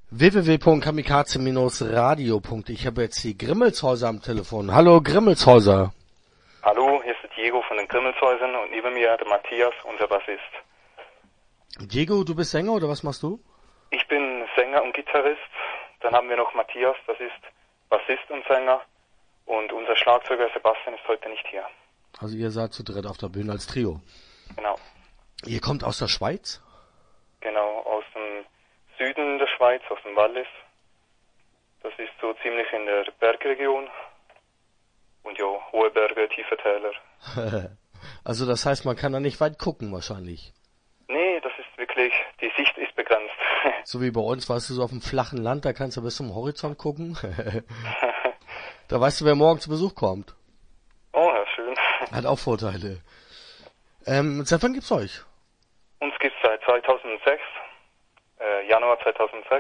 www.kamikaze-radio. Ich habe jetzt die Grimmelshäuser am Telefon. Hallo Grimmelshäuser. Hallo, hier ist der Diego von den Grimmelshäusern und neben mir der Matthias, unser Bassist. Diego, du bist Sänger oder was machst du? Ich bin Sänger und Gitarrist. Dann haben wir noch Matthias, das ist Bassist und Sänger. Und unser Schlagzeuger Sebastian ist heute nicht hier. Also ihr seid zu dritt auf der Bühne als Trio. Genau. Ihr kommt aus der Schweiz? Genau, aus dem Süden der Schweiz, aus dem Wallis. Das ist so ziemlich in der Bergregion. Und ja, hohe Berge, tiefe Täler. Also das heißt, man kann da nicht weit gucken wahrscheinlich. Nee, das ist wirklich, die Sicht ist begrenzt. So wie bei uns, weißt du, so auf dem flachen Land, da kannst du bis zum Horizont gucken. Da weißt du, wer morgen zu Besuch kommt. Oh, ja, schön. Hat auch Vorteile. Seit wann gibt's euch? Uns gibt's seit 2006, Januar 2006.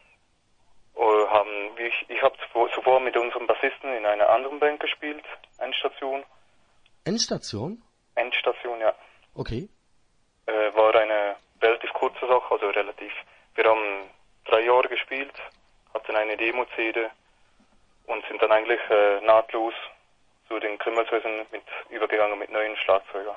Ich habe zuvor mit unserem Bassisten in einer anderen Band gespielt, Endstation. Endstation? Endstation, ja. Okay. War eine relativ kurze Sache, also relativ. Wir haben 3 Jahre gespielt, hatten eine Demo-CD und sind dann eigentlich nahtlos zu den Grimmelshäusern übergegangen mit neuen Schlagzeugern.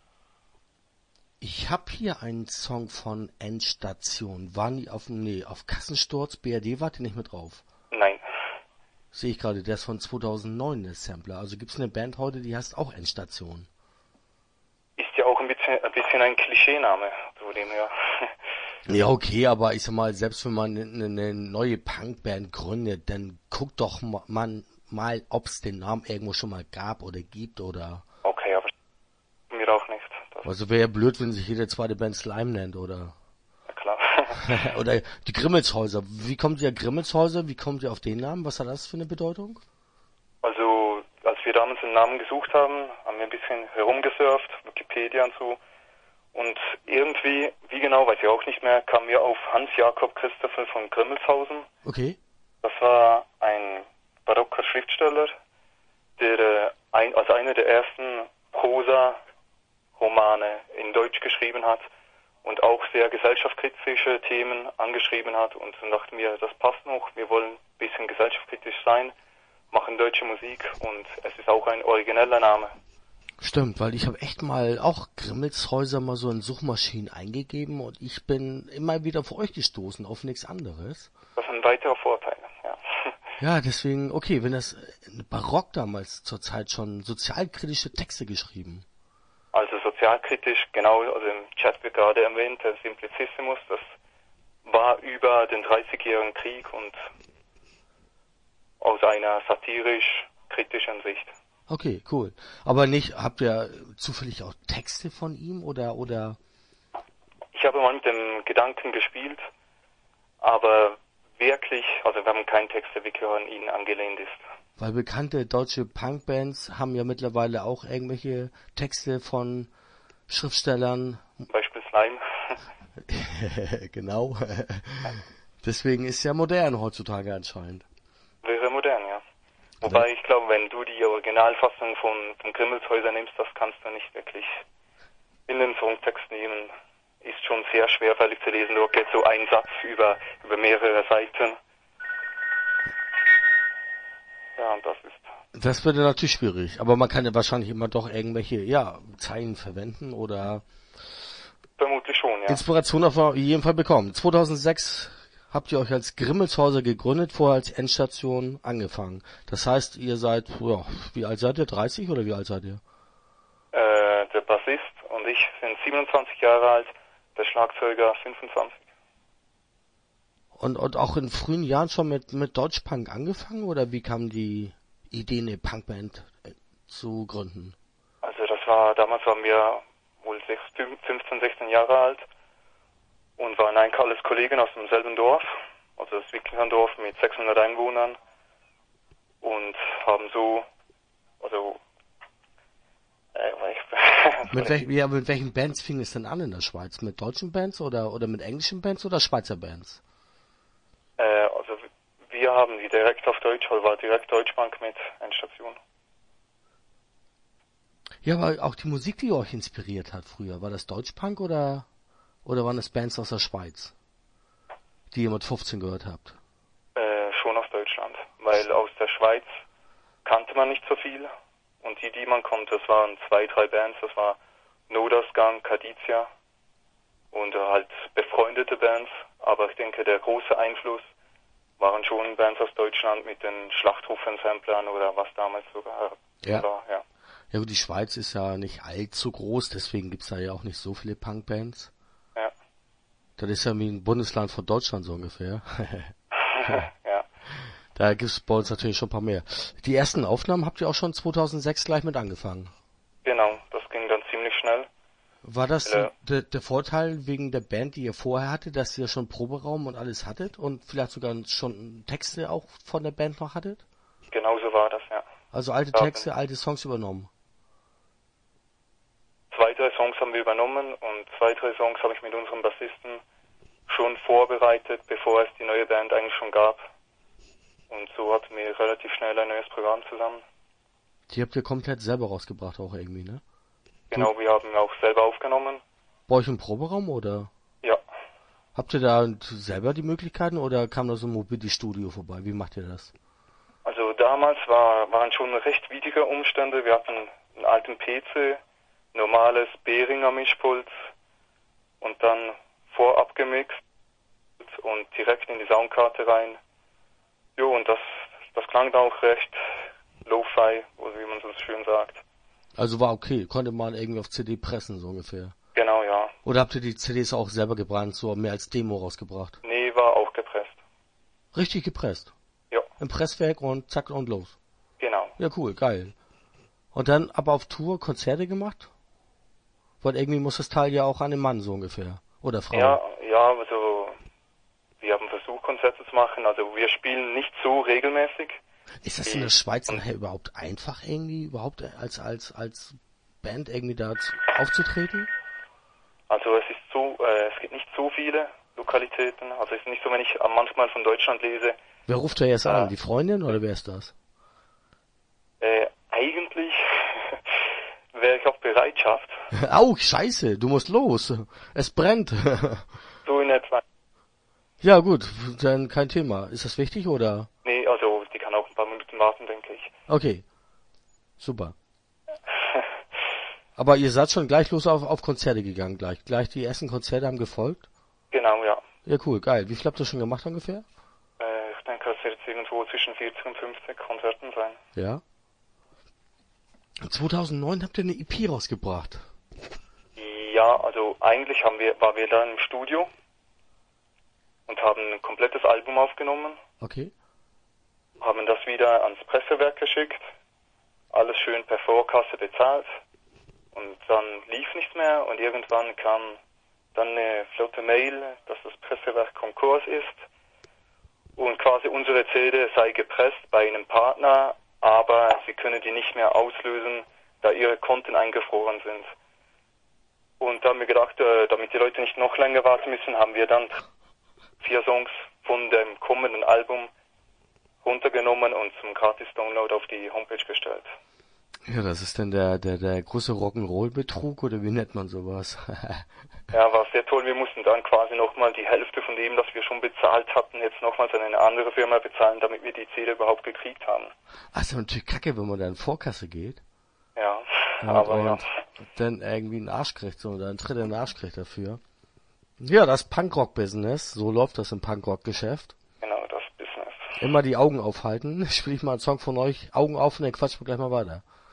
Ich habe hier einen Song von Endstation. Waren die auf Kassensturz, BRD wart ihr nicht mit drauf? Nein. Sehe ich gerade, der ist von 2009, der Sampler. Also gibt's eine Band heute, die heißt auch Endstation. Ist ja auch ein bisschen ein Klischeename, zu dem her. Ja, okay, aber ich sag mal, selbst wenn man eine neue Punkband gründet, dann guckt doch man mal, ob's den Namen irgendwo schon mal gab oder gibt oder... Okay, aber mir auch nicht. Also wäre ja blöd, wenn sich jede zweite Band Slime nennt, oder? Ja, klar. Oder die Grimmelshäuser. Wie kommt ihr Grimmelshäuser? Wie kommt ihr auf den Namen? Was hat das für eine Bedeutung? Also, als wir damals einen Namen gesucht haben, haben wir ein bisschen herumgesurft, Wikipedia und so. Und irgendwie, wie genau, weiß ich auch nicht mehr, kamen wir auf Hans-Jakob Christopher von Grimmelshausen. Okay. Das war ein barocker Schriftsteller, der einer der ersten Prosa-Romane in Deutsch geschrieben hat und auch sehr gesellschaftskritische Themen angeschrieben hat. Und dann dachten wir, das passt noch, wir wollen ein bisschen gesellschaftskritisch sein, machen deutsche Musik und es ist auch ein origineller Name. Stimmt, weil ich habe echt mal auch Grimmelshäuser mal so in Suchmaschinen eingegeben und ich bin immer wieder vor euch gestoßen, auf nichts anderes. Das sind weitere Vorteile, ja. Ja, deswegen, okay, wenn das Barock damals zur Zeit schon sozialkritische Texte geschrieben. Also sozialkritisch, genau, also im Chat wird gerade erwähnt, der Simplicissimus, das war über den 30-jährigen Krieg und aus einer satirisch-kritischen Sicht. Okay, cool. Aber habt ihr zufällig auch Texte von ihm oder? Ich habe mal mit dem Gedanken gespielt, aber wirklich, also wir haben keinen Text, der wirklich an ihn angelehnt ist. Weil bekannte deutsche Punkbands haben ja mittlerweile auch irgendwelche Texte von Schriftstellern. Zum Beispiel Slime. Genau. Deswegen ist ja modern heutzutage anscheinend. Wäre modern, ja. Wobei ich glaube, wenn du die Originalfassung von Grimmelshäuser nimmst, das kannst du nicht wirklich in den Songtext nehmen. Ist schon sehr schwerfällig zu lesen. Da geht so ein Satz über mehrere Seiten. Ja, und das ist... Das würde natürlich schwierig, aber man kann ja wahrscheinlich immer doch irgendwelche, Zeilen verwenden oder... Vermutlich schon, ja. Inspiration auf jeden Fall bekommen. 2006 habt ihr euch als Grimmelshäuser gegründet, vorher als Endstation angefangen. Das heißt, ihr seid, wie alt seid ihr? 30 oder wie alt seid ihr? Der Bassist und ich sind 27 Jahre alt, der Schlagzeuger 25. Und auch in frühen Jahren schon mit Deutschpunk angefangen oder wie kam die Idee, eine Punkband zu gründen? Also damals waren wir wohl 15, 16 Jahre alt und waren eigentlich alles Kollegen aus demselben Dorf, also das Wicklingerndorf mit 600 Einwohnern und haben so, also mit welchen Bands fing es denn an in der Schweiz? Mit deutschen Bands oder mit englischen Bands oder Schweizer Bands? Also wir haben die direkt auf Deutsch, also war direkt Deutschpunk mit Endstation. Ja, aber auch die Musik, die euch inspiriert hat früher, war das Deutschpunk oder waren das Bands aus der Schweiz? die ihr mit 15 gehört habt? Schon aus Deutschland, weil aus der Schweiz kannte man nicht so viel und die man konnte, das waren 2, 3 Bands, das war Nodersgang, Kadizia und halt befreundete Bands, aber ich denke, der große Einfluss waren schon Bands aus Deutschland mit den Schlachtruf-Samplern oder was damals sogar war, ja. Ja gut, die Schweiz ist ja nicht allzu groß, deswegen gibt's da ja auch nicht so viele Punkbands. Ja. Das ist ja wie ein Bundesland von Deutschland so ungefähr. Ja. Da gibt's bei uns natürlich schon ein paar mehr. Die ersten Aufnahmen habt ihr auch schon 2006 gleich mit angefangen? Genau, das ging dann ziemlich schnell. War das der Vorteil wegen der Band, die ihr vorher hattet, dass ihr schon Proberaum und alles hattet und vielleicht sogar schon Texte auch von der Band noch hattet? Genau so war das, ja. Also alte Texte, alte Songs übernommen? 2, 3 Songs haben wir übernommen und 2, 3 Songs habe ich mit unserem Bassisten schon vorbereitet, bevor es die neue Band eigentlich schon gab. Und so hatten wir relativ schnell ein neues Programm zusammen. Die habt ihr komplett selber rausgebracht auch irgendwie, ne? Genau, wir haben auch selber aufgenommen. Bei euch im Proberaum oder? Ja. Habt ihr da selber die Möglichkeiten oder kam da so ein Mobility-Studio vorbei? Wie macht ihr das? Also damals waren schon recht widrige Umstände. Wir hatten einen alten PC, normales Behringer Mischpult und dann vorab gemixt und direkt in die Soundkarte rein. Jo, und das klang dann auch recht Lo-Fi, oder wie man so schön sagt. Also war okay, konnte man irgendwie auf CD pressen, so ungefähr. Genau, ja. Oder habt ihr die CDs auch selber gebrannt, so mehr als Demo rausgebracht? Nee, war auch gepresst. Richtig gepresst? Ja. Im Presswerk und zack und los. Genau. Ja, cool, geil. Und dann aber auf Tour Konzerte gemacht? Weil irgendwie muss das Teil ja auch an den Mann, so ungefähr. Oder Frau. Ja, also wir haben versucht, Konzerte zu machen. Also wir spielen nicht so regelmäßig. Ist das in der Schweiz nachher überhaupt einfach irgendwie, überhaupt als Band irgendwie da aufzutreten? Also es gibt nicht so viele Lokalitäten. Also es ist nicht so, wenn ich manchmal von Deutschland lese. Wer ruft da jetzt an? Die Freundin oder wer ist das? Eigentlich wäre ich auf Bereitschaft. Au, scheiße, du musst los. Es brennt. So in etwa. Ja gut, dann kein Thema. Ist das wichtig oder? Nee, also die kann auch ein paar Minuten warten, denke ich. Okay, super. Aber ihr seid schon gleich los auf Konzerte gegangen, gleich die ersten Konzerte haben gefolgt? Genau, ja. Ja, cool, geil. Wie viel habt ihr schon gemacht ungefähr? Ich denke, es wird irgendwo zwischen 40 und 50 Konzerten sein. Ja. 2009 habt ihr eine EP rausgebracht. Ja, also eigentlich waren wir da im Studio und haben ein komplettes Album aufgenommen. Okay. Haben das wieder ans Pressewerk geschickt. Alles schön per Vorkasse bezahlt. Und dann lief nichts mehr und irgendwann kam dann eine flotte Mail, dass das Pressewerk Konkurs ist und quasi unsere CD sei gepresst bei einem Partner, aber sie können die nicht mehr auslösen, da ihre Konten eingefroren sind. Und da haben wir gedacht, damit die Leute nicht noch länger warten müssen, haben wir dann 4 Songs von dem kommenden Album runtergenommen und zum Gratis-Download auf die Homepage gestellt. Ja, das ist dann der große Rock'n'Roll-Betrug oder wie nennt man sowas? Ja, war sehr toll. Wir mussten dann quasi nochmal die Hälfte von dem, das wir schon bezahlt hatten, jetzt nochmals an eine andere Firma bezahlen, damit wir die CD überhaupt gekriegt haben. Ach, ist natürlich kacke, wenn man da in Vorkasse geht. Ja, aber ja. Dann irgendwie einen Arsch kriegt, so, oder einen Tritt in den Arsch kriegt dafür. Ja, das Punkrock-Business, so läuft das im Punkrock-Geschäft. Genau, das Business. Immer die Augen aufhalten. Spiel ich mal einen Song von euch, Augen auf und dann quatschen wir gleich mal weiter.